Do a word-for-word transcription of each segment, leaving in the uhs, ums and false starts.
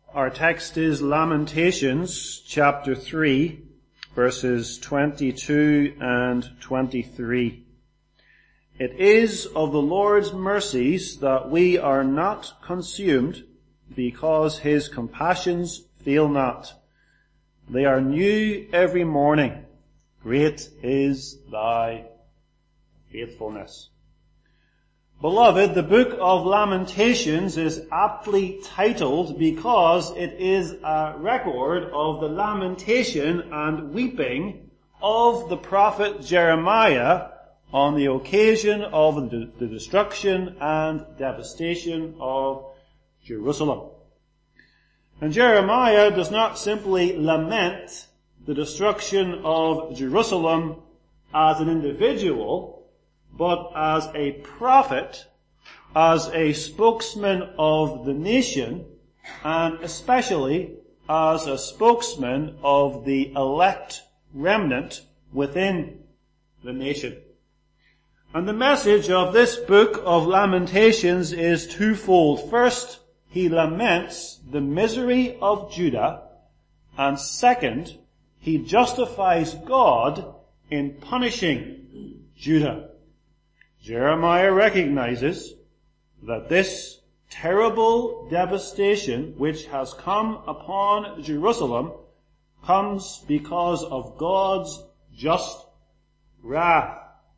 Our text is Lamentations chapter three, verses twenty-two and twenty-three. It is of the Lord's mercies that we are not consumed, because his compassions fail not. They are new every morning. Great is thy faithfulness. Beloved, the book of Lamentations is aptly titled because it is a record of the lamentation and weeping of the prophet Jeremiah on the occasion of the destruction and devastation of Jerusalem. And Jeremiah does not simply lament the destruction of Jerusalem as an individual, but as a prophet, as a spokesman of the nation, and especially as a spokesman of the elect remnant within the nation. And the message of this book of Lamentations is twofold. First, he laments the misery of Judah, and second, he justifies God in punishing Judah. Jeremiah recognizes that this terrible devastation which has come upon Jerusalem comes because of God's just wrath.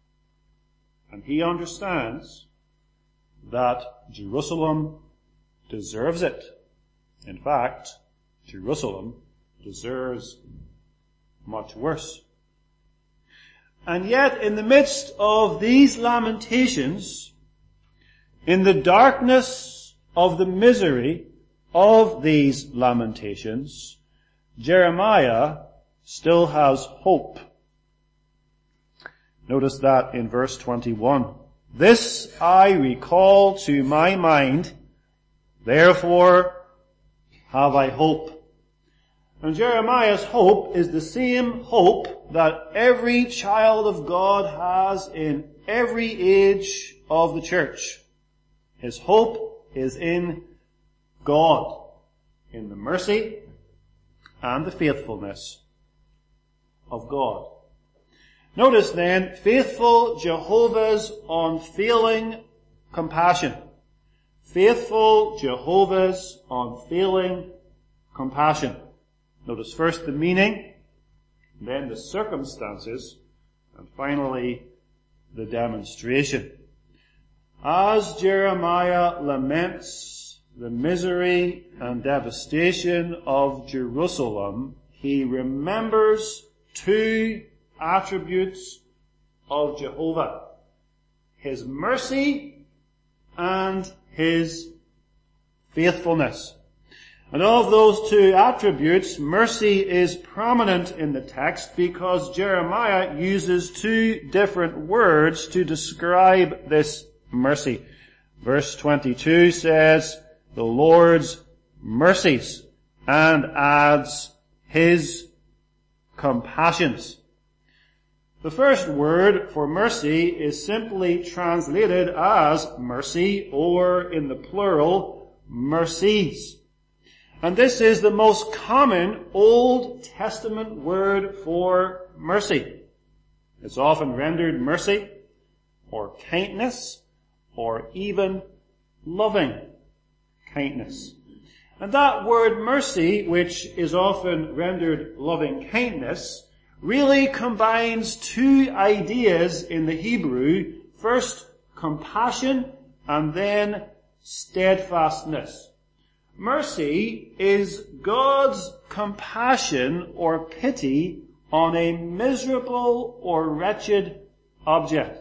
And he understands that Jerusalem deserves it. In fact, Jerusalem deserves much worse. And yet, in the midst of these lamentations, in the darkness of the misery of these lamentations, Jeremiah still has hope. Notice that in verse twenty-one. This I recall to my mind, therefore have I hope. And Jeremiah's hope is the same hope that every child of God has in every age of the church. His hope is in God, in the mercy and the faithfulness of God. Notice then, faithful Jehovah's unfailing compassion. Faithful Jehovah's unfailing compassion. Notice first the meaning, then the circumstances, and finally the demonstration. As Jeremiah laments the misery and devastation of Jerusalem, he remembers two attributes of Jehovah: his mercy and his faithfulness. And of those two attributes, mercy is prominent in the text because Jeremiah uses two different words to describe this mercy. Verse twenty-two says, the Lord's mercies, and adds his compassions. The first word for mercy is simply translated as mercy, or in the plural, mercies. And this is the most common Old Testament word for mercy. It's often rendered mercy, or kindness, or even loving kindness. And that word mercy, which is often rendered loving kindness, really combines two ideas in the Hebrew. First, compassion, and then steadfastness. Mercy is God's compassion or pity on a miserable or wretched object.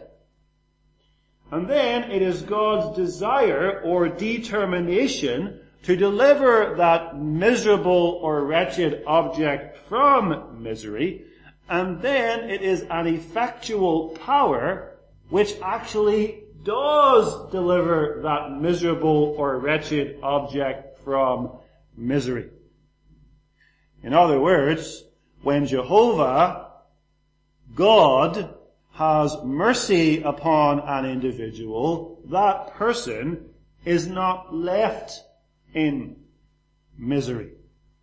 And then it is God's desire or determination to deliver that miserable or wretched object from misery. And then it is an effectual power which actually does deliver that miserable or wretched object from misery. In other words, when Jehovah, God, has mercy upon an individual, that person is not left in misery.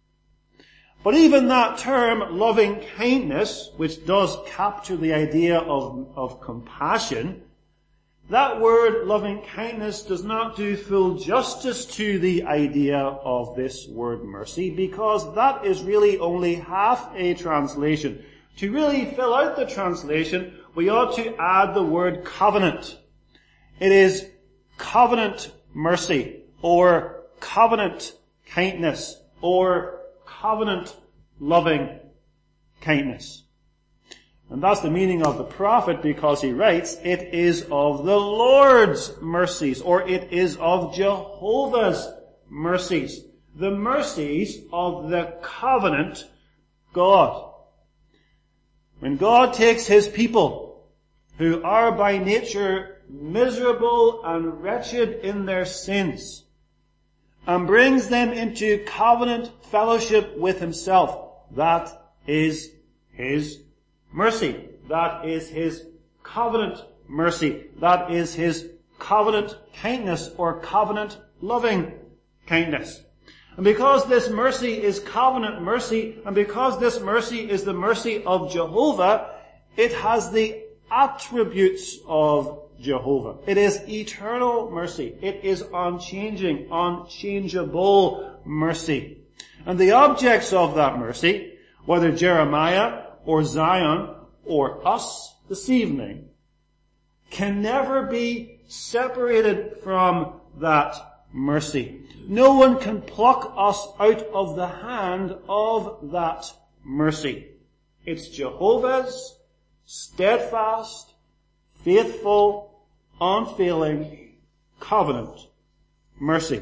But even that term, loving kindness, which does capture the idea of, of compassion, that word loving kindness does not do full justice to the idea of this word mercy, because that is really only half a translation. To really fill out the translation, we ought to add the word covenant. It is covenant mercy, or covenant kindness, or covenant loving kindness. And that's the meaning of the prophet, because he writes, it is of the Lord's mercies, or it is of Jehovah's mercies. The mercies of the covenant God. When God takes his people, who are by nature miserable and wretched in their sins, and brings them into covenant fellowship with himself, that is his mercy. That is his covenant mercy. That is his covenant kindness, or covenant loving kindness. And because this mercy is covenant mercy, and because this mercy is the mercy of Jehovah, it has the attributes of Jehovah. It is eternal mercy. It is unchanging, unchangeable mercy. And the objects of that mercy, whether Jeremiah or Zion or us this evening, can never be separated from that mercy. No one can pluck us out of the hand of that mercy. It's Jehovah's steadfast, faithful, unfailing covenant mercy.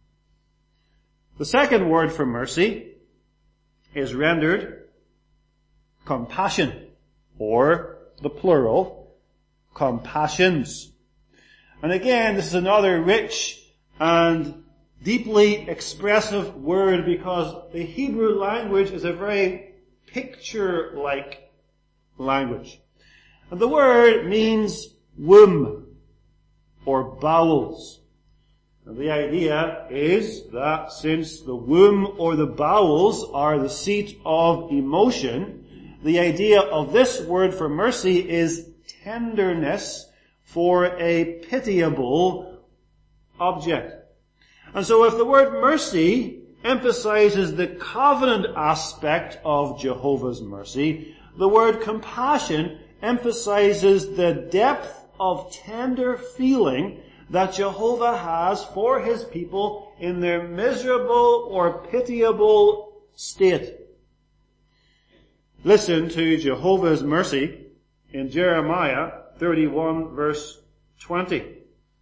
The second word for mercy is rendered compassion, or the plural, compassions. And again, this is another rich and deeply expressive word, because the Hebrew language is a very picture-like language. And the word means womb or bowels. And the idea is that since the womb or the bowels are the seat of emotion, the idea of this word for mercy is tenderness for a pitiable object. And so if the word mercy emphasizes the covenant aspect of Jehovah's mercy, the word compassion emphasizes the depth of tender feeling that Jehovah has for his people in their miserable or pitiable state. Listen to Jehovah's mercy in Jeremiah thirty-one verse twenty.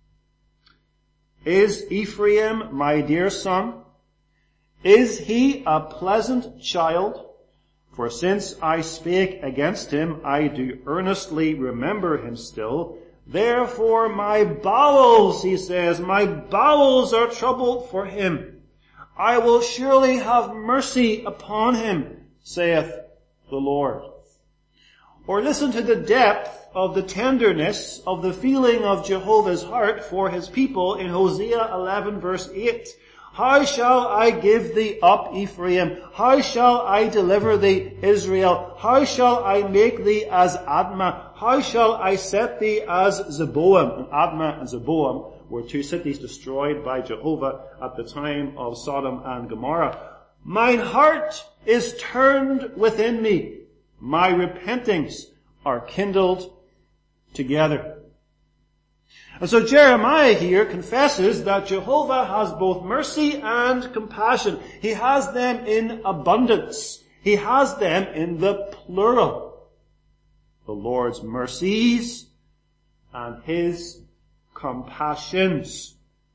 Is Ephraim my dear son? Is he a pleasant child? For since I spake against him, I do earnestly remember him still. Therefore my bowels, he says, my bowels are troubled for him. I will surely have mercy upon him, saith the Lord. Or listen to the depth of the tenderness of the feeling of Jehovah's heart for his people in Hosea eleven verse eight. How shall I give thee up, Ephraim? How shall I deliver thee, Israel? How shall I make thee as Admah? How shall I set thee as Zeboam? And Admah and Zeboam were two cities destroyed by Jehovah at the time of Sodom and Gomorrah. Mine heart is turned within me. My repentings are kindled together. And so Jeremiah here confesses that Jehovah has both mercy and compassion. He has them in abundance. He has them in the plural. The Lord's mercies and his compassions.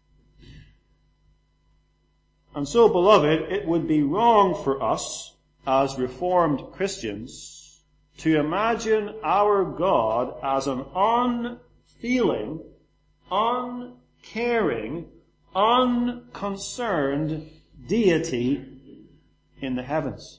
And so, beloved, it would be wrong for us as Reformed Christians to imagine our God as an unfeeling, uncaring, unconcerned deity in the heavens.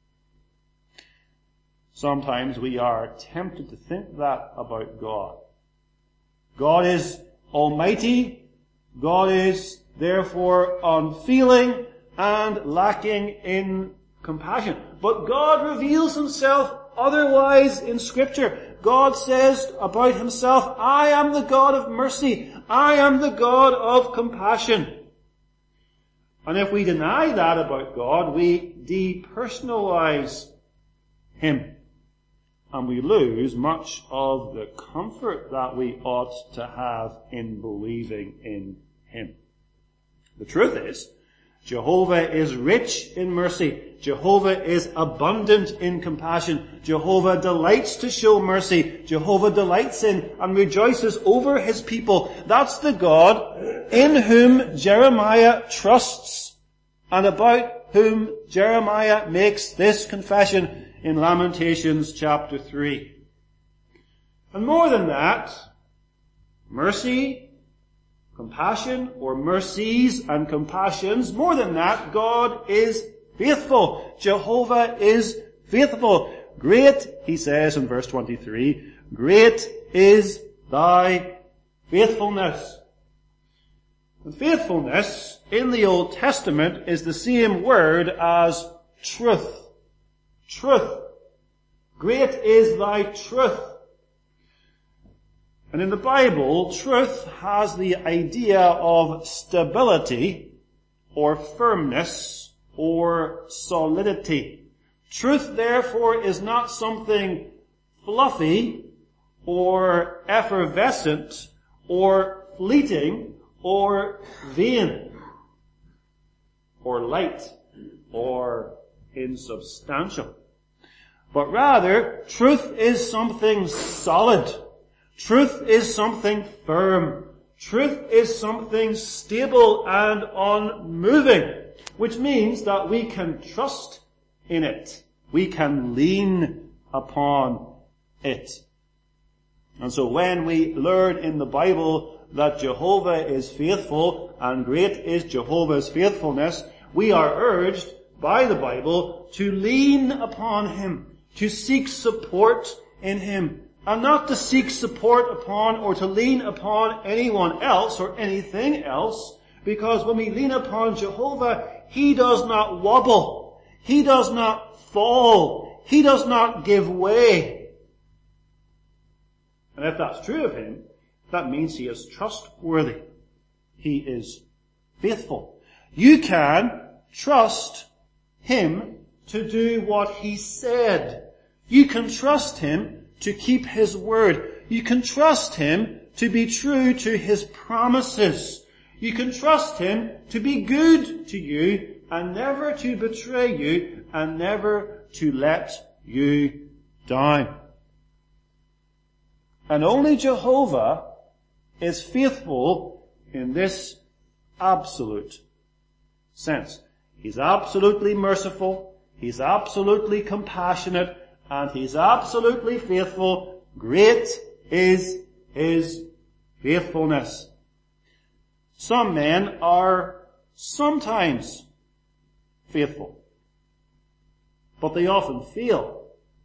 Sometimes we are tempted to think that about God. God is almighty. God is therefore unfeeling, and lacking in compassion. But God reveals himself otherwise in Scripture. God says about himself, I am the God of mercy. I am the God of compassion. And if we deny that about God, we depersonalize him. And we lose much of the comfort that we ought to have in believing in him. The truth is, Jehovah is rich in mercy. Jehovah is abundant in compassion. Jehovah delights to show mercy. Jehovah delights in and rejoices over his people. That's the God in whom Jeremiah trusts and about whom Jeremiah makes this confession in Lamentations chapter three. And more than that, mercy, compassion, or mercies and compassions, more than that, God is faithful. Jehovah is faithful. Great, he says in verse twenty-three, great is thy faithfulness. And faithfulness in the Old Testament is the same word as truth. Truth. Great is thy truth. And in the Bible, truth has the idea of stability or firmness or solidity. Truth, therefore, is not something fluffy or effervescent or fleeting or vain or light or insubstantial. But rather, truth is something solid. Truth is something firm. Truth is something stable and unmoving, which means that we can trust in it. We can lean upon it. And so when we learn in the Bible that Jehovah is faithful and great is Jehovah's faithfulness, we are urged by the Bible to lean upon him, to seek support in him, and not to seek support upon or to lean upon anyone else or anything else, because when we lean upon Jehovah, he does not wobble, he does not fall, he does not give way. And if that's true of him, that means he is trustworthy. He is faithful. You can trust him to do what he said. You can trust him to keep his word. You can trust him to be true to his promises. You can trust him to be good to you and never to betray you and never to let you down. And only Jehovah is faithful in this absolute sense. He's absolutely merciful, he's absolutely compassionate, and he's absolutely faithful. Great is his faithfulness. Some men are sometimes faithful, but they often fail.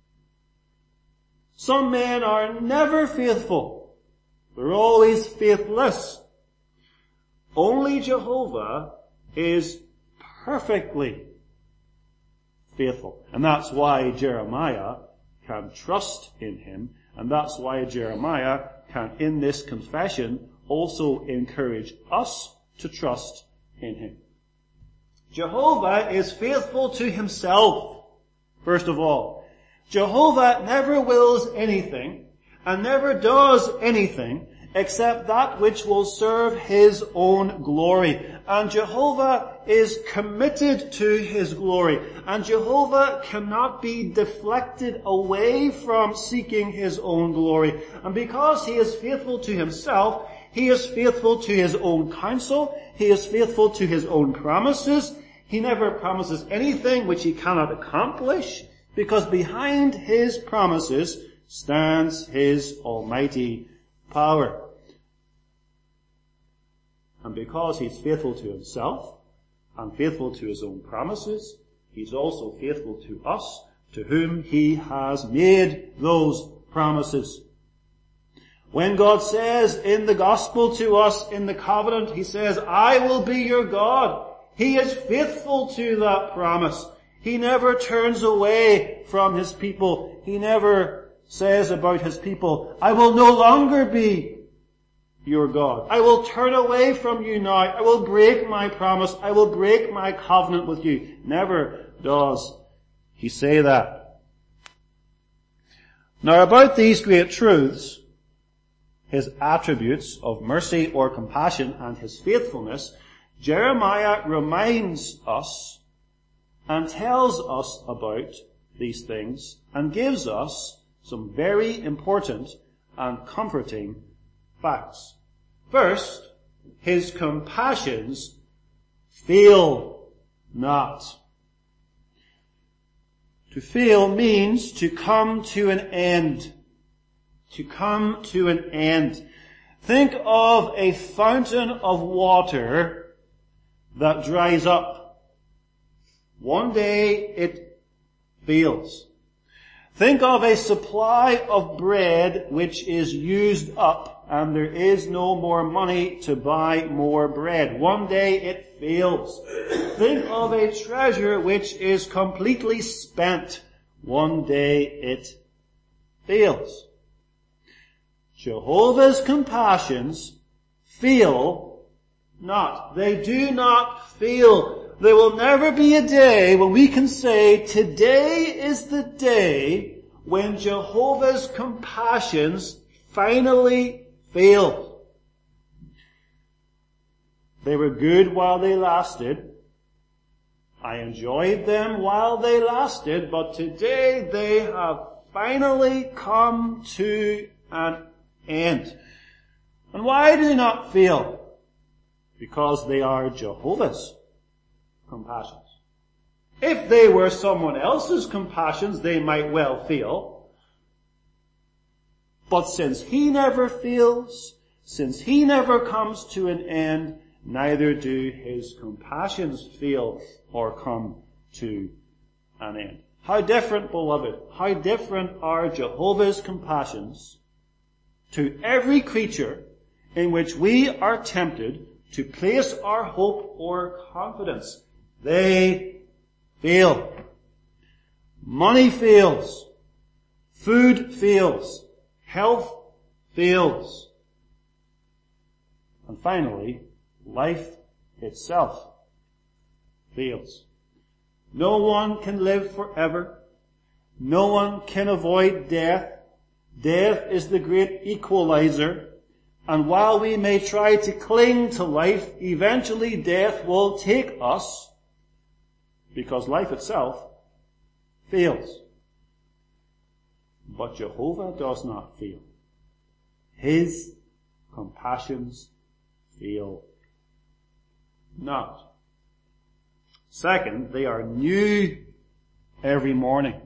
Some men are never faithful. They're always faithless. Only Jehovah is perfectly faithful. And that's why Jeremiah can trust in him. And that's why Jeremiah can, in this confession, also encourage us to trust in him. Jehovah is faithful to himself, first of all. Jehovah never wills anything and never does anything except that which will serve his own glory. And Jehovah is committed to his glory. And Jehovah cannot be deflected away from seeking his own glory. And because he is faithful to himself, he is faithful to his own counsel. He is faithful to his own promises. He never promises anything which he cannot accomplish, because behind his promises stands his almighty power. And because he's faithful to himself and faithful to his own promises, he's also faithful to us, to whom he has made those promises. When God says in the gospel to us in the covenant, he says, I will be your God. He is faithful to that promise. He never turns away from his people. He never says about his people, I will no longer be your God. I will turn away from you now. I will break my promise. I will break my covenant with you. Never does he say that. Now about these great truths, his attributes of mercy or compassion and his faithfulness, Jeremiah reminds us and tells us about these things and gives us some very important and comforting facts. First, his compassions fail not. To fail means to come to an end. To come to an end. Think of a fountain of water that dries up. One day it fails. Think of a supply of bread which is used up and there is no more money to buy more bread. One day it fails. Think of a treasure which is completely spent. One day it fails. Jehovah's compassions fail not. They do not fail. There will never be a day when we can say, today is the day when Jehovah's compassions finally failed. They were good while they lasted. I enjoyed them while they lasted, but today they have finally come to an end. And why do they not fail? Because they are Jehovah's compassions. If they were someone else's compassions, they might well fail. But since he never fails, since he never comes to an end, neither do his compassions fail or come to an end. How different, beloved, how different are Jehovah's compassions to every creature in which we are tempted to place our hope or confidence. They fail. Money fails. Food fails. Health fails. And finally, life itself fails. No one can live forever. No one can avoid death. Death is the great equalizer. And while we may try to cling to life, eventually death will take us, because life itself fails. But Jehovah does not fail. His compassions fail not. Second, they are new every morning.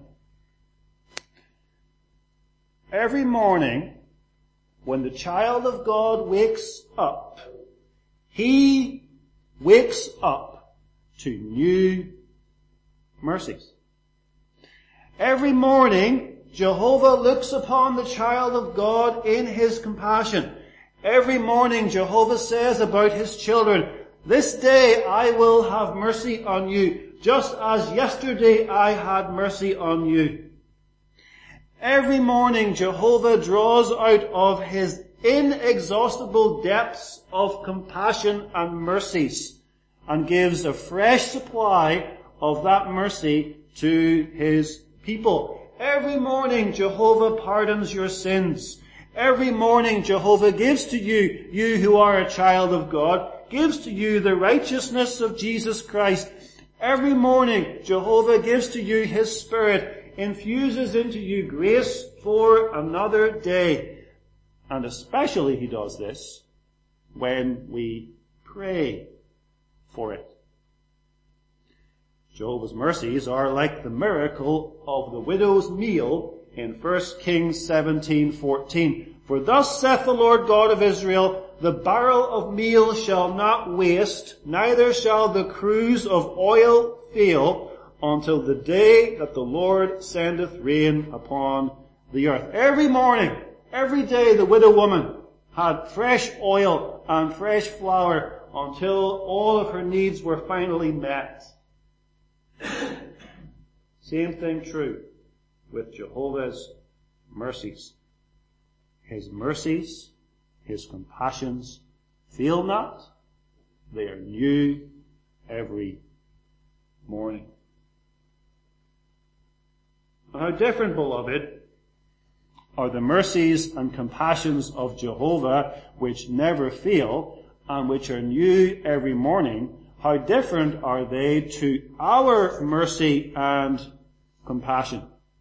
Every morning, when the child of God wakes up, he wakes up to new mercies. Every morning, Jehovah looks upon the child of God in his compassion. Every morning, Jehovah says about his children, this day I will have mercy on you, just as yesterday I had mercy on you. Every morning, Jehovah draws out of his inexhaustible depths of compassion and mercies and gives a fresh supply of that mercy to his people. Every morning, Jehovah pardons your sins. Every morning, Jehovah gives to you, you who are a child of God, gives to you the righteousness of Jesus Christ. Every morning, Jehovah gives to you his Spirit, infuses into you grace for another day. And especially he does this when we pray for it. Jehovah's mercies are like the miracle of the widow's meal in First Kings seventeen fourteen. For thus saith the Lord God of Israel, the barrel of meal shall not waste, neither shall the cruse of oil fail, until the day that the Lord sendeth rain upon the earth. Every morning, every day, the widow woman had fresh oil and fresh flour until all of her needs were finally met. Same thing true with Jehovah's mercies. His mercies, His compassions fail not. They are new every morning. And how different, beloved, are the mercies and compassions of Jehovah, which never fail and which are new every morning. How different are they to our mercy and compassion.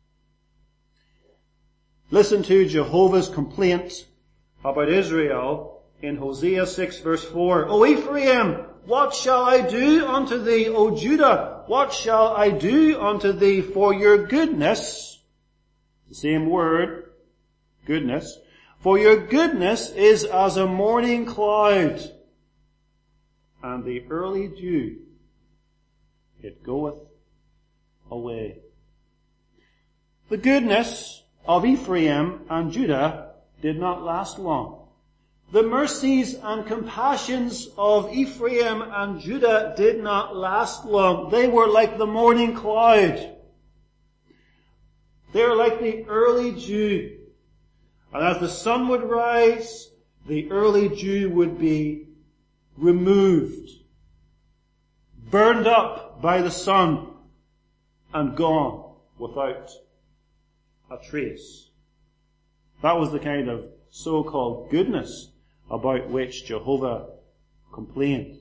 Listen to Jehovah's complaint about Israel in Hosea six verse four. O Ephraim, what shall I do unto thee, O Judah? What shall I do unto thee for your goodness? The same word, goodness. For your goodness is as a morning cloud, and the early dew, it goeth away. The goodness of Ephraim and Judah did not last long. The mercies and compassions of Ephraim and Judah did not last long. They were like the morning cloud. They are like the early dew. And as the sun would rise, the early dew would be removed, burned up by the sun, and gone without a trace. That was the kind of so-called goodness about which Jehovah complained.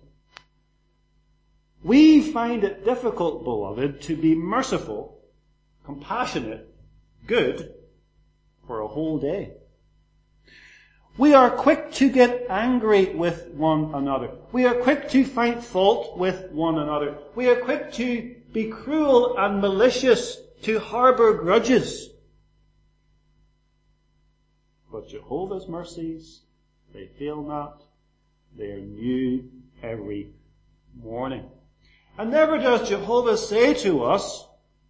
We find it difficult, beloved, to be merciful, compassionate, good for a whole day. We are quick to get angry with one another. We are quick to find fault with one another. We are quick to be cruel and malicious, to harbor grudges. But Jehovah's mercies, they fail not. They are new every morning. And never does Jehovah say to us,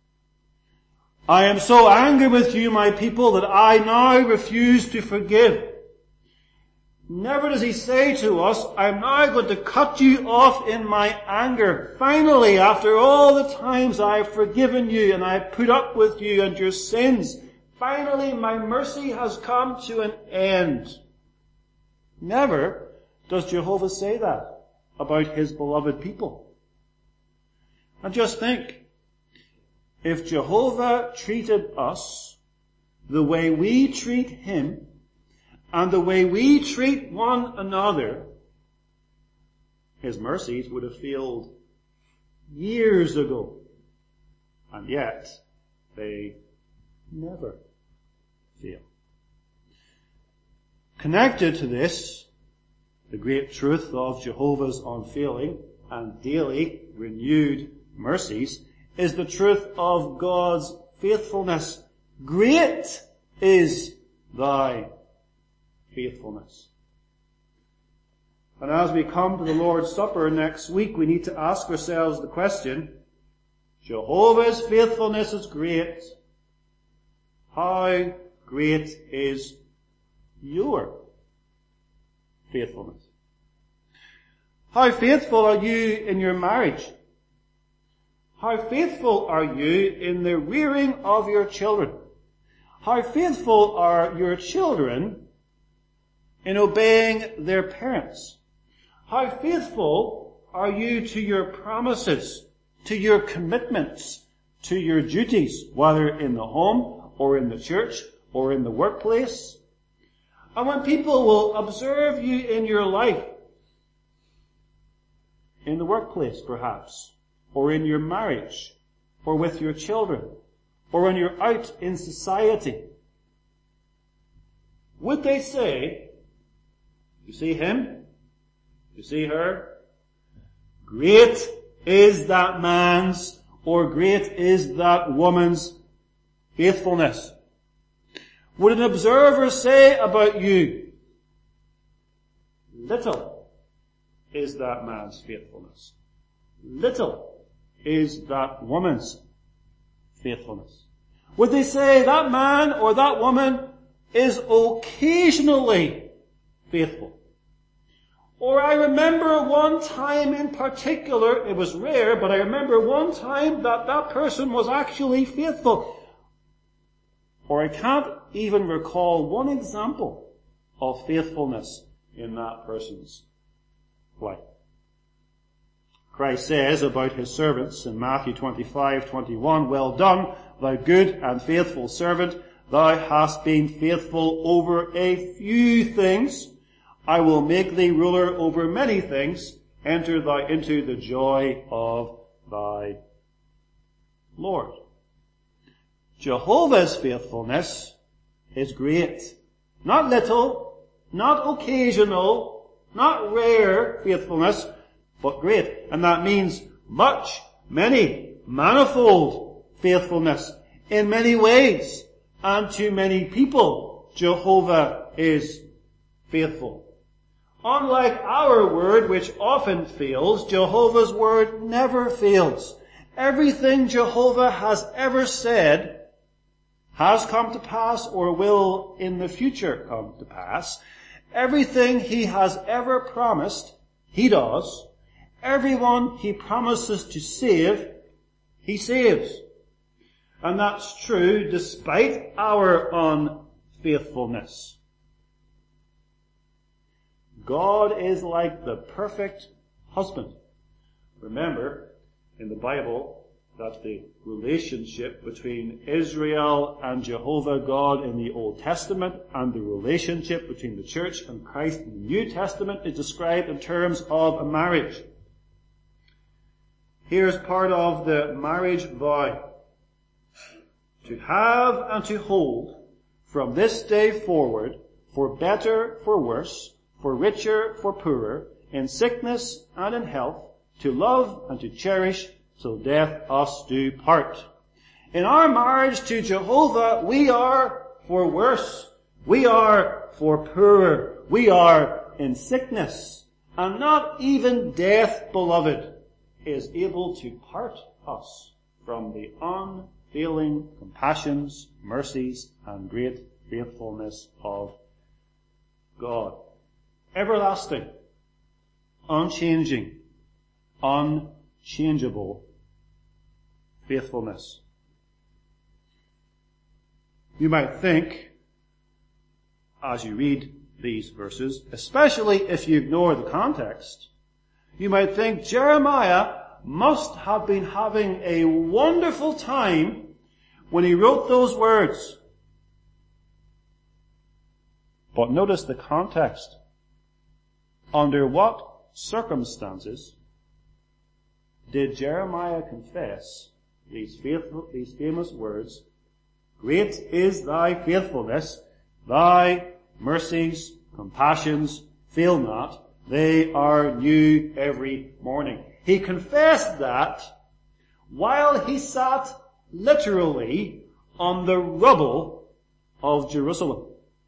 I am so angry with you, my people, that I now refuse to forgive. Never does he say to us, I'm now going to cut you off in my anger. Finally, after all the times I've forgiven you and I've put up with you and your sins, finally my mercy has come to an end. Never does Jehovah say that about his beloved people. And just think, if Jehovah treated us the way we treat him, and the way we treat one another, his mercies would have failed years ago. And yet, they never fail. Connected to this, the great truth of Jehovah's unfailing and daily renewed mercies is the truth of God's faithfulness. Great is thy faithfulness. And as we come to the Lord's Supper next week, we need to ask ourselves the question, Jehovah's faithfulness is great. How great is your faithfulness? How faithful are you in your marriage? How faithful are you in the rearing of your children? How faithful are your children in obeying their parents? How faithful are you to your promises, to your commitments, to your duties, whether in the home or in the church or in the workplace? And when people will observe you in your life, in the workplace perhaps, or in your marriage, or with your children, or when you're out in society, would they say, you see him? You see her? Great is that man's, or great is that woman's faithfulness. Would an observer say about you, little is that man's faithfulness. Little is that woman's faithfulness. Would they say that man or that woman is occasionally faithful? Or I remember one time in particular, it was rare, but I remember one time that that person was actually faithful. Or I can't even recall one example of faithfulness in that person's life. Christ says about his servants in Matthew twenty-five twenty-one, "Well done, thou good and faithful servant. Thou hast been faithful over a few things. I will make thee ruler over many things. Enter thou into the joy of thy Lord." Jehovah's faithfulness is great. Not little, not occasional, not rare faithfulness, but great. And that means much, many, manifold faithfulness in many ways and to many people. Jehovah is faithful. Unlike our word, which often fails, Jehovah's word never fails. Everything Jehovah has ever said has come to pass or will in the future come to pass. Everything he has ever promised, he does. Everyone he promises to save, he saves. And that's true despite our unfaithfulness. God is like the perfect husband. Remember, in the Bible, that the relationship between Israel and Jehovah God in the Old Testament and the relationship between the church and Christ in the New Testament is described in terms of a marriage. Here's part of the marriage vow. To have and to hold from this day forward, for better, for worse, for richer, for poorer, in sickness and in health, to love and to cherish, till death us do part. In our marriage to Jehovah, we are for worse, we are for poorer, we are in sickness, and not even death, beloved, is able to part us from the unfailing compassions, mercies, and great faithfulness of God. Everlasting, unchanging, unchangeable faithfulness. You might think, as you read these verses, especially if you ignore the context, you might think Jeremiah must have been having a wonderful time when he wrote those words. But notice the context. Under what circumstances did Jeremiah confess these faithful, these famous words? Great is thy faithfulness, thy mercies, compassions fail not, they are new every morning. He confessed that while he sat literally on the rubble of Jerusalem.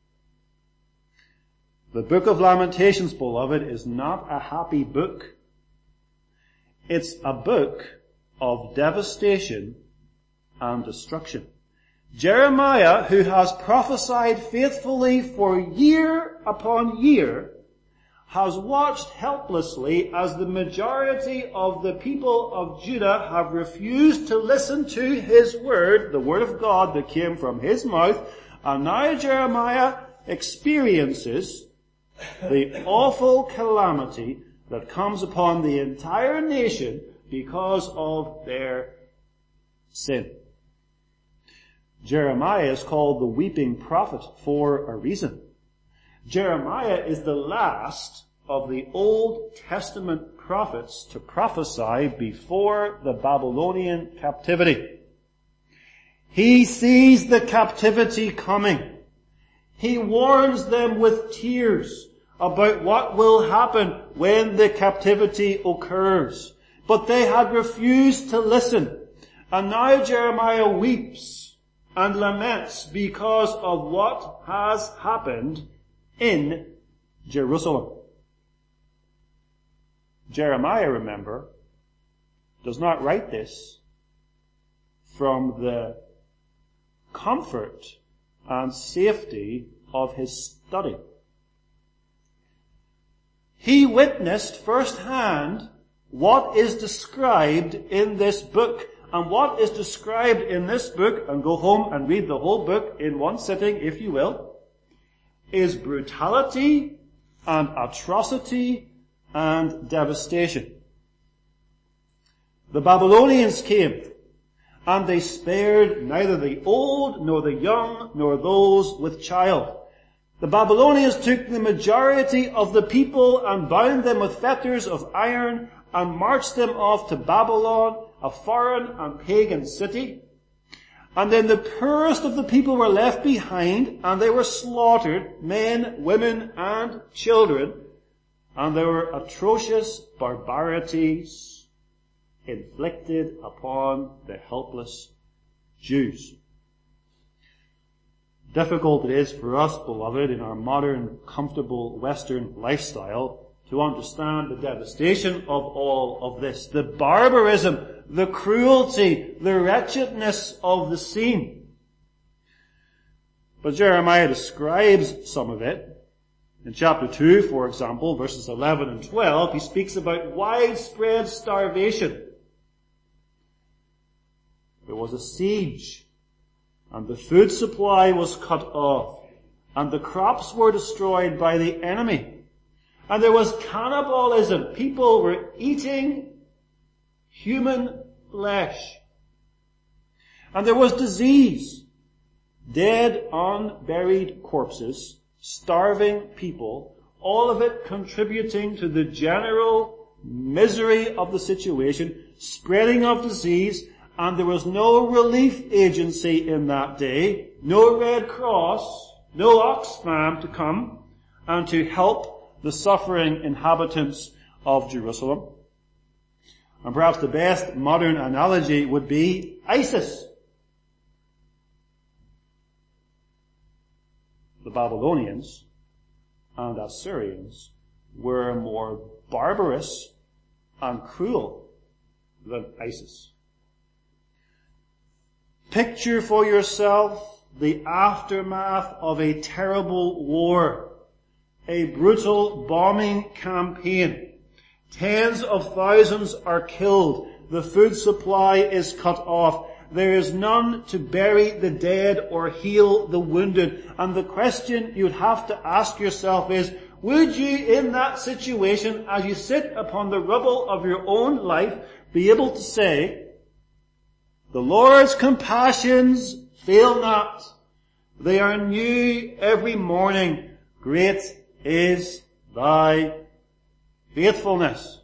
The book of Lamentations, beloved, is not a happy book. It's a book of devastation and destruction. Jeremiah, who has prophesied faithfully for year upon year, has watched helplessly as the majority of the people of Judah have refused to listen to his word, the word of God that came from his mouth, and now Jeremiah experiences the awful calamity that comes upon the entire nation because of their sin. Jeremiah is called the weeping prophet for a reason. Jeremiah is the last of the Old Testament prophets to prophesy before the Babylonian captivity. He sees the captivity coming. He warns them with tears about what will happen when the captivity occurs. But they had refused to listen. And now Jeremiah weeps and laments because of what has happened in Jerusalem. Jeremiah, remember, does not write this from the comfort and safety of his study. He witnessed firsthand what is described in this book. And what is described in this book, and go home and read the whole book in one sitting if you will, is brutality and atrocity and devastation. The Babylonians came, and they spared neither the old, nor the young, nor those with child. The Babylonians took the majority of the people and bound them with fetters of iron and marched them off to Babylon, a foreign and pagan city. And then the poorest of the people were left behind, and they were slaughtered, men, women, and children. And there were atrocious barbarities inflicted upon the helpless Jews. Difficult it is for us, beloved, in our modern, comfortable Western lifestyle to understand the devastation of all of this, the barbarism, the cruelty, the wretchedness of the scene. But Jeremiah describes some of it. In chapter two, for example, verses eleven and twelve, he speaks about widespread starvation. There was a siege, and the food supply was cut off, and the crops were destroyed by the enemy. And there was cannibalism. People were eating human flesh. And there was disease. Dead, unburied corpses, starving people, all of it contributing to the general misery of the situation, spreading of disease, and there was no relief agency in that day, no Red Cross, no Oxfam to come and to help the suffering inhabitants of Jerusalem. And perhaps the best modern analogy would be ISIS. The Babylonians and Assyrians were more barbarous and cruel than ISIS. Picture for yourself the aftermath of a terrible war. A brutal bombing campaign. Tens of thousands are killed. The food supply is cut off. There is none to bury the dead or heal the wounded. And the question you'd have to ask yourself is, would you in that situation, as you sit upon the rubble of your own life, be able to say, the Lord's compassions fail not. They are new every morning. Great is thy faithfulness.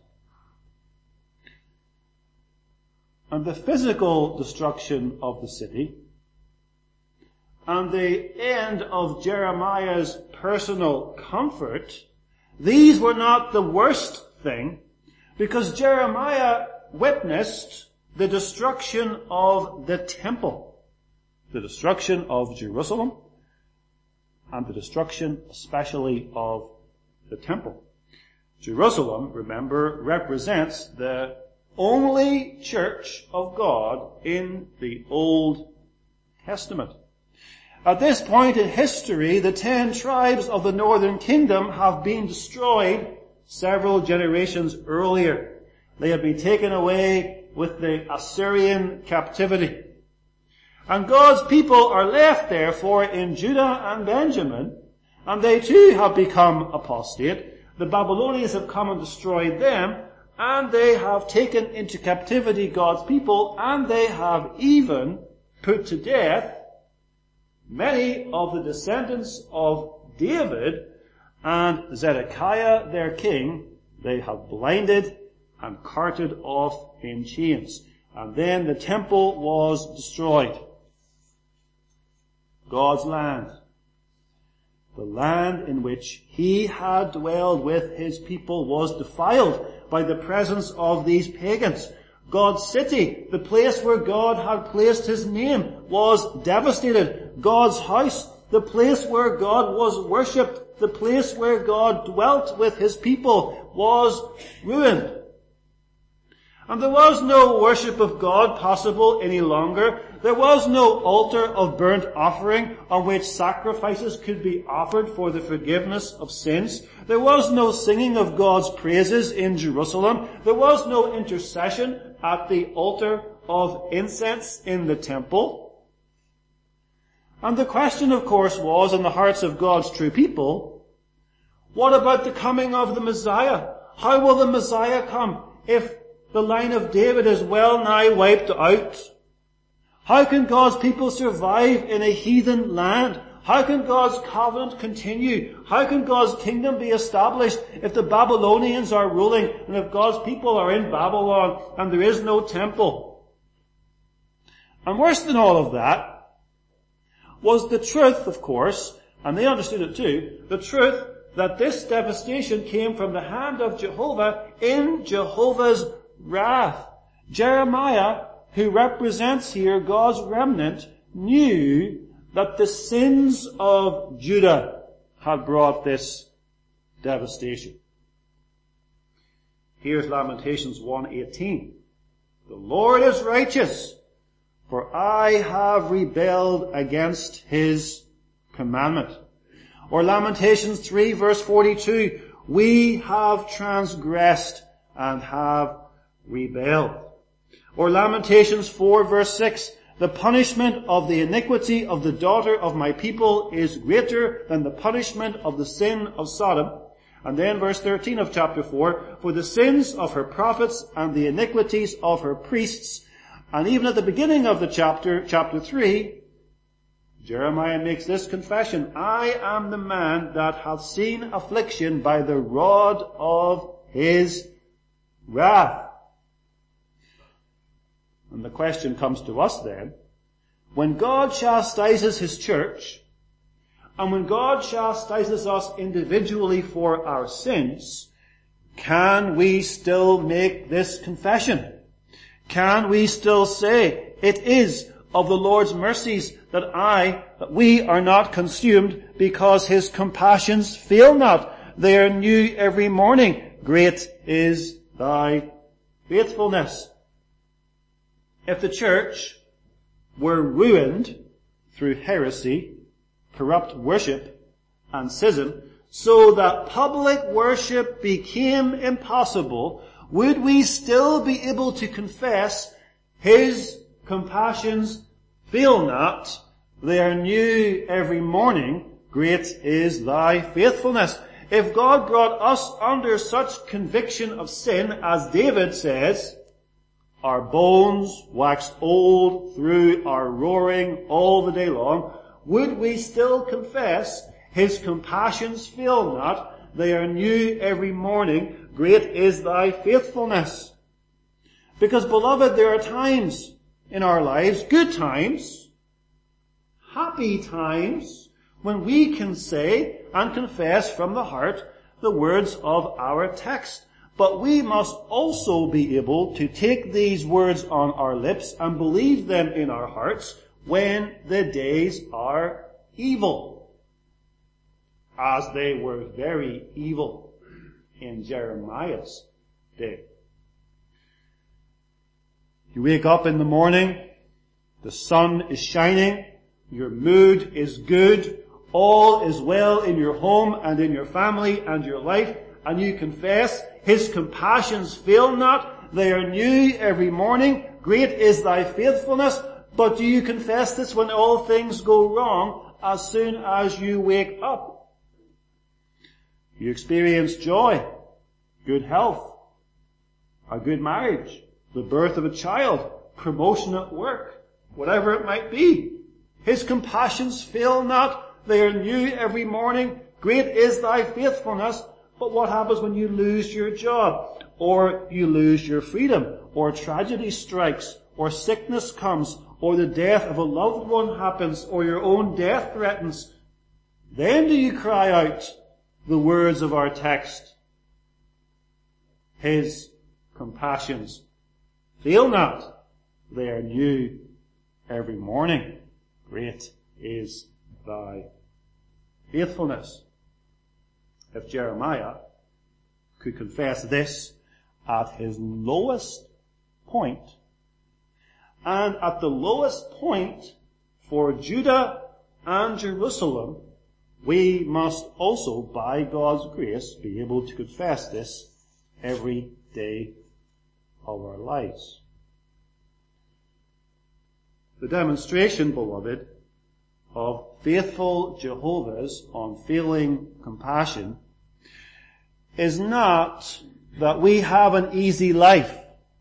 And the physical destruction of the city and the end of Jeremiah's personal comfort, these were not the worst thing, because Jeremiah witnessed the destruction of the temple, the destruction of Jerusalem, and the destruction especially of the temple. Jerusalem, remember, represents the only church of God in the Old Testament. At this point in history, the ten tribes of the northern kingdom have been destroyed several generations earlier. They have been taken away with the Assyrian captivity. And God's people are left, therefore, in Judah and Benjamin, and they too have become apostate. The Babylonians have come and destroyed them, and they have taken into captivity God's people, and they have even put to death many of the descendants of David and Zedekiah, their king. They have blinded and carted off in chains. And then the temple was destroyed. God's land. The land in which he had dwelled with his people was defiled by the presence of these pagans. God's city, the place where God had placed his name, was devastated. God's house, the place where God was worshipped, the place where God dwelt with his people, was ruined. And there was no worship of God possible any longer. There was no altar of burnt offering on which sacrifices could be offered for the forgiveness of sins. There was no singing of God's praises in Jerusalem. There was no intercession at the altar of incense in the temple. And the question, of course, was in the hearts of God's true people, what about the coming of the Messiah? How will the Messiah come if the line of David is well nigh wiped out? How can God's people survive in a heathen land? How can God's covenant continue? How can God's kingdom be established if the Babylonians are ruling and if God's people are in Babylon and there is no temple? And worse than all of that was the truth, of course, and they understood it too, the truth that this devastation came from the hand of Jehovah in Jehovah's wrath. Jeremiah, who represents here God's remnant, knew that the sins of Judah had brought this devastation. Here's Lamentations one eighteen. The Lord is righteous, for I have rebelled against his commandment. Or Lamentations three verse forty-two. We have transgressed and have rebelled. Or Lamentations four verse six. The punishment of the iniquity of the daughter of my people is greater than the punishment of the sin of Sodom. And then verse thirteen of chapter four, for the sins of her prophets and the iniquities of her priests. And even at the beginning of the chapter, chapter three, Jeremiah makes this confession, I am the man that hath seen affliction by the rod of his wrath. And the question comes to us then, when God chastises his church, and when God chastises us individually for our sins, can we still make this confession? Can we still say, it is of the Lord's mercies that I, that we are not consumed, because his compassions fail not. They are new every morning. Great is thy faithfulness. If the church were ruined through heresy, corrupt worship, and schism, so that public worship became impossible, would we still be able to confess, his compassions fail not, they are new every morning, great is thy faithfulness? If God brought us under such conviction of sin, as David says, our bones waxed old through our roaring all the day long, would we still confess, his compassions fail not, they are new every morning, great is thy faithfulness? Because, beloved, there are times in our lives, good times, happy times, when we can say and confess from the heart the words of our text. But we must also be able to take these words on our lips and believe them in our hearts when the days are evil, as they were very evil in Jeremiah's day. You wake up in the morning, the sun is shining, your mood is good, all is well in your home and in your family and your life, and you confess, his compassions fail not, they are new every morning, great is thy faithfulness. But do you confess this when all things go wrong as soon as you wake up? You experience joy, good health, a good marriage, the birth of a child, promotion at work, whatever it might be. His compassions fail not, they are new every morning, great is thy faithfulness. But what happens when you lose your job, or you lose your freedom, or tragedy strikes, or sickness comes, or the death of a loved one happens, or your own death threatens? Then do you cry out the words of our text, his compassions fail not, they are new every morning, great is thy faithfulness. If Jeremiah could confess this at his lowest point. And at the lowest point for Judah and Jerusalem, we must also, by God's grace, be able to confess this every day of our lives. The demonstration, beloved, of faithful Jehovah's unfailing compassion is not that we have an easy life.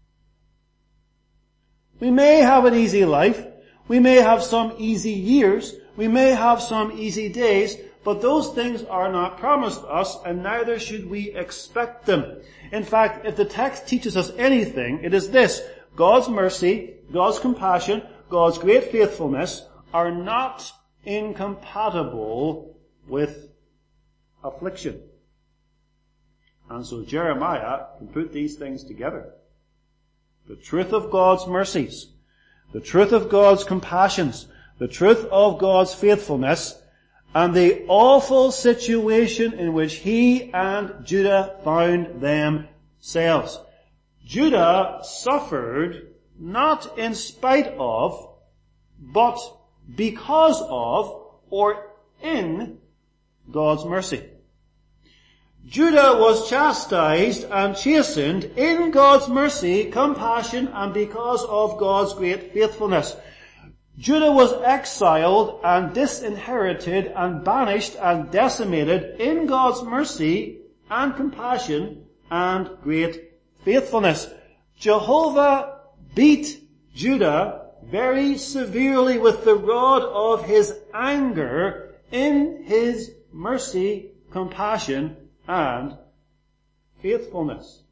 We may have an easy life. We may have some easy years. We may have some easy days, but those things are not promised us, and neither should we expect them. In fact, if the text teaches us anything, it is this: God's mercy, God's compassion, God's great faithfulness are not incompatible with affliction. And so Jeremiah can put these things together. The truth of God's mercies, the truth of God's compassions, the truth of God's faithfulness, and the awful situation in which he and Judah found themselves. Judah suffered not in spite of, but because of, or in God's mercy. Judah was chastised and chastened in God's mercy, compassion, and because of God's great faithfulness. Judah was exiled and disinherited and banished and decimated in God's mercy and compassion and great faithfulness. Jehovah beat Judah very severely with the rod of his anger in his mercy, compassion, and faithfulness.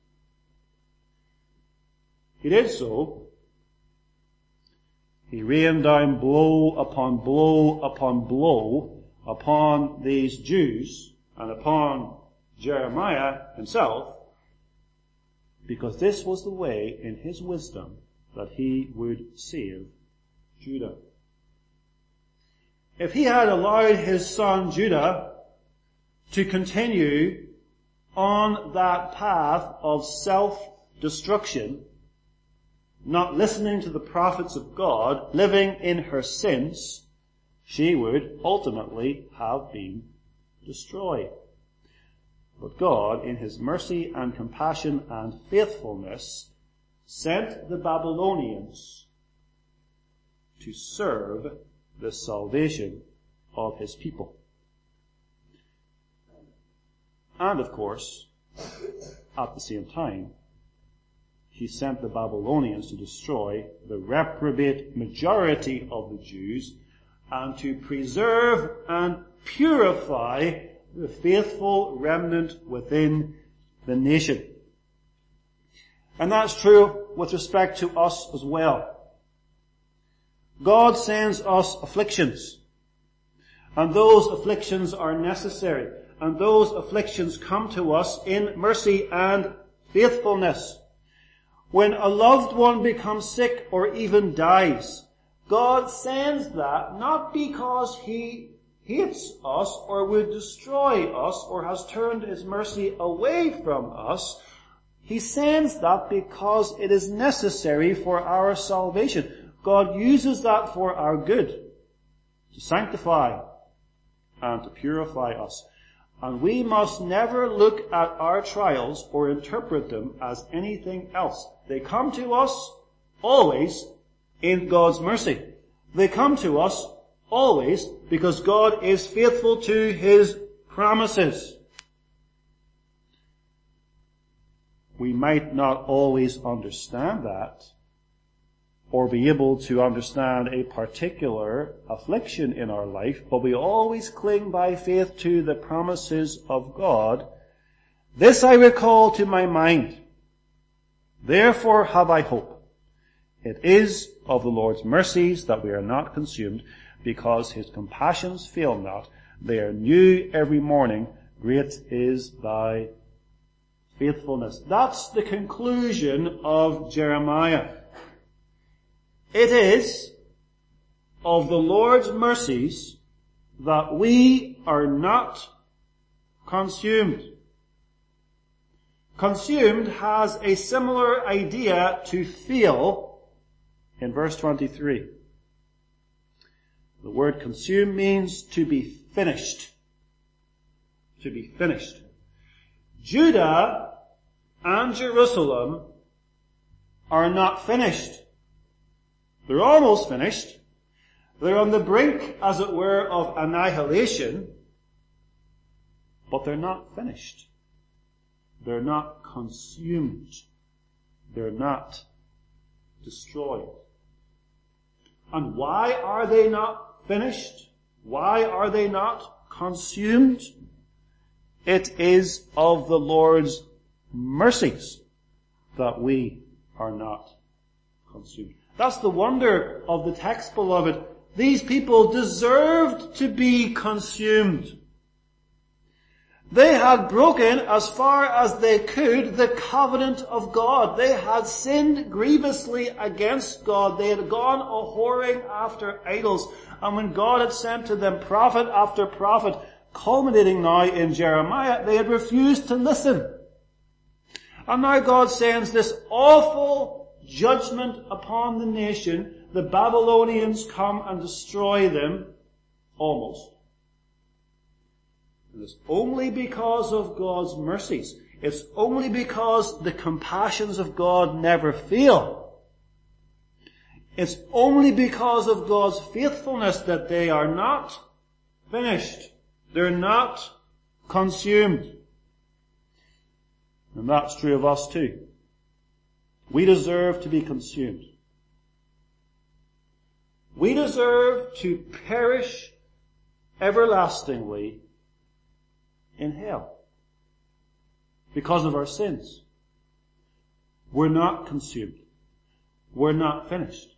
He did so. He rained down blow upon blow upon blow upon these Jews and upon Jeremiah himself, because this was the way, in his wisdom, that he would save Judah. If he had allowed his son Judah to continue on that path of self-destruction, not listening to the prophets of God, living in her sins, she would ultimately have been destroyed. But God, in his mercy and compassion and faithfulness, sent the Babylonians to serve the salvation of his people. And of course, at the same time, he sent the Babylonians to destroy the reprobate majority of the Jews and to preserve and purify the faithful remnant within the nation. And that's true with respect to us as well. God sends us afflictions, and those afflictions are necessary, and those afflictions come to us in mercy and faithfulness. When a loved one becomes sick or even dies, God sends that not because he hates us or would destroy us or has turned his mercy away from us. He sends that because it is necessary for our salvation. God uses that for our good, to sanctify and to purify us. And we must never look at our trials or interpret them as anything else. They come to us always in God's mercy. They come to us always because God is faithful to his promises. We might not always understand that, or be able to understand a particular affliction in our life, but we always cling by faith to the promises of God. This I recall to my mind. Therefore have I hope. It is of the Lord's mercies that we are not consumed, because his compassions fail not. They are new every morning. Great is thy faithfulness. That's the conclusion of Jeremiah. It is of the Lord's mercies that we are not consumed. Consumed has a similar idea to feel in verse twenty-three. The word consume means to be finished. To be finished. Judah and Jerusalem are not finished. They're almost finished. They're on the brink, as it were, of annihilation, but they're not finished. They're not consumed. They're not destroyed. And why are they not finished? Why are they not consumed? It is of the Lord's mercies that we are not consumed. That's the wonder of the text, beloved. These people deserved to be consumed. They had broken, as far as they could, the covenant of God. They had sinned grievously against God. They had gone a-whoring after idols. And when God had sent to them prophet after prophet, culminating now in Jeremiah, they had refused to listen. And now God sends this awful judgment upon the nation. The Babylonians come and destroy them, almost. And it's only because of God's mercies. It's only because the compassions of God never fail. It's only because of God's faithfulness that they are not finished. They're not consumed. And that's true of us too. We deserve to be consumed. We deserve to perish everlastingly in hell because of our sins. We're not consumed. We're not finished.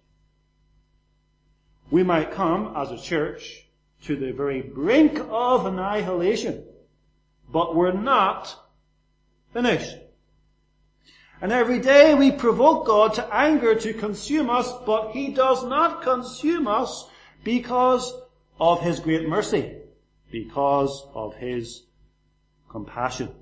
We might come as a church to the very brink of annihilation, but we're not finished. And every day we provoke God to anger to consume us, but He does not consume us because of His great mercy, because of His compassion.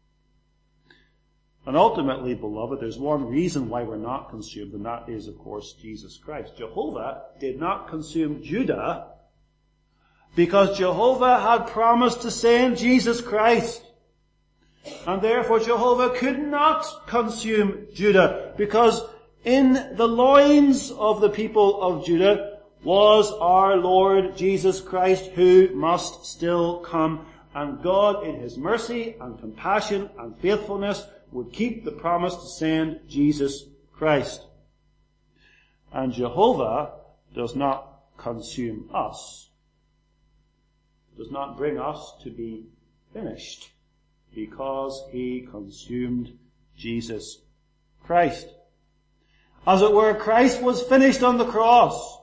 And ultimately, beloved, there's one reason why we're not consumed, and that is, of course, Jesus Christ. Jehovah did not consume Judah because Jehovah had promised to send Jesus Christ. And therefore Jehovah could not consume Judah, because in the loins of the people of Judah was our Lord Jesus Christ, who must still come. And God, in His mercy and compassion and faithfulness, would keep the promise to send Jesus Christ. And Jehovah does not consume us, does not bring us to be finished, because He consumed Jesus Christ. As it were, Christ was finished on the cross.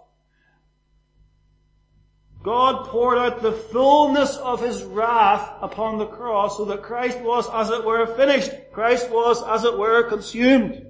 God poured out the fullness of His wrath upon the cross so that Christ was, as it were, finished. Christ was, as it were, consumed.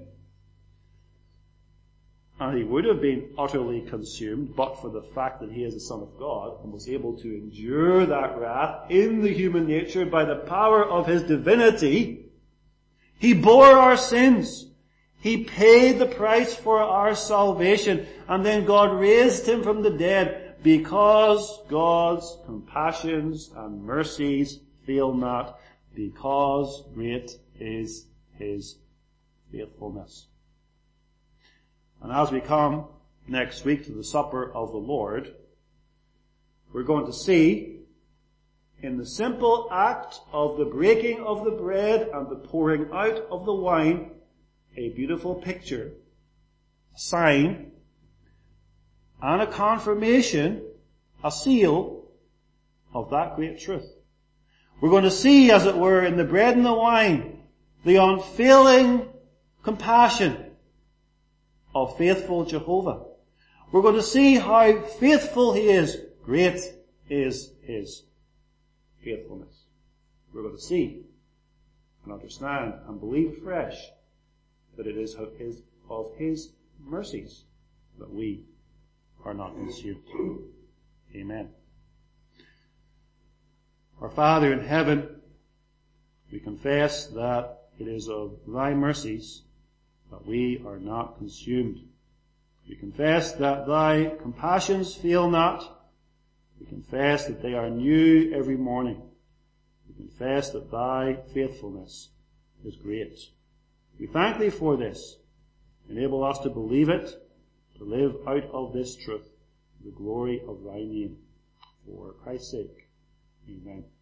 And He would have been utterly consumed but for the fact that He is the Son of God and was able to endure that wrath in the human nature by the power of His divinity. He bore our sins. He paid the price for our salvation. And then God raised Him from the dead, because God's compassions and mercies fail not, because great is His faithfulness. And as we come next week to the supper of the Lord, we're going to see in the simple act of the breaking of the bread and the pouring out of the wine a beautiful picture, a sign, and a confirmation, a seal of that great truth. We're going to see, as it were, in the bread and the wine, the unfailing compassion of faithful Jehovah. We're going to see how faithful He is. Great is His faithfulness. We're going to see and understand and believe afresh that it is of His, of His mercies that we are not consumed. Amen. Our Father in heaven, we confess that it is of thy mercies that we are not consumed. We confess that thy compassions fail not. We confess that they are new every morning. We confess that thy faithfulness is great. We thank thee for this. Enable us to believe it, to live out of this truth, the glory of thy name. For Christ's sake. Amen.